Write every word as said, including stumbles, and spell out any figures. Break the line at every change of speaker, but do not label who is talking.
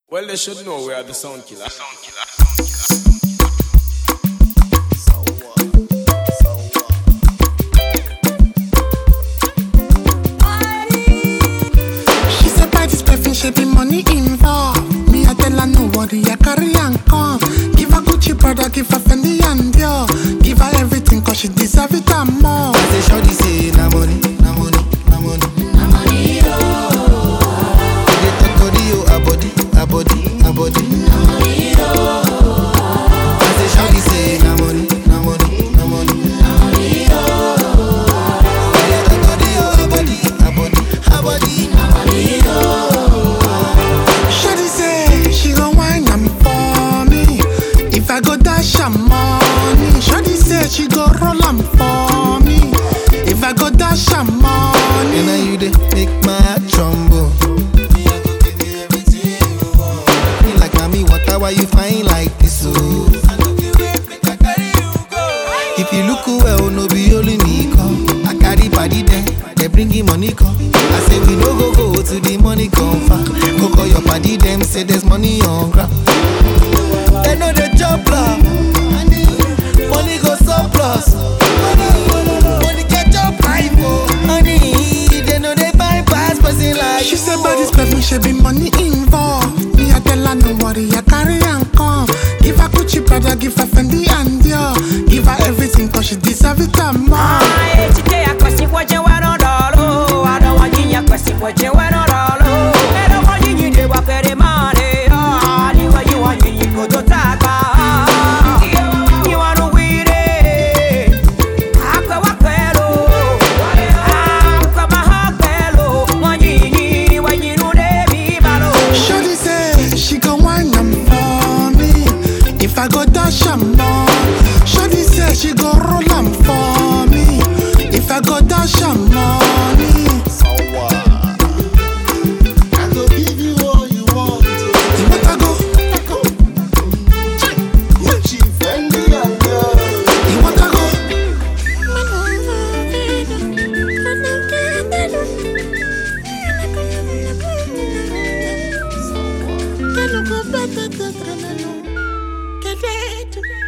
Well, they should know we are the sound killer. The sound killer.
She said by this perfume she be money involved. Me I tell her no worry, I carry and come. Give her Gucci brother, give her Fendi and Dior. Give her everything cause she deserve it and more.
I say shorty say na money, na money, na money, na money yo. They talk body yo, a body, a body, a body, na money yo. I say shorty say na money, na money, na money, na money yo. They talk body yo, a body, a body, a body, na money yo.
Shorty say she gon' wine am for me. If I go dash her money. Shorty say she go roll am for me. If I go dash her money.
And now you dey make my heart tremble. Me I go give you everything you want. Me like mommy, water why you fine like this so? I go give you make I carry you go. If you look well, no be only me come. I carry body there, they bring him money come. I say we no go go to the money come far. Go call your body them, say there's money on ground. They know the job plan. Money go surplus. Money catch up life, oh. Honey, they know they bypass person like
She said by this perfume she be money involved. Me I tell her no worry, I carry and come. Give her Gucci brother, give her Fendi and Dior. Give her everything cause she deserve it and more.
I today I question what you want on all. I don't want you question what you want on all. I don't want you to work for the money. Oh, you want you want you go to talk about. You want to win it. Aqua Aquelo. Aqua Mahakelo. When you need, when you know they be malo.
Shorty say she gon' wine am for me. If I go dash her money. Shorty say she go roll am for me. If I go dash her money.
I go give you all you want.
You want to go?
Gucci, Fendi, and Dior.
You want to go? Get ready.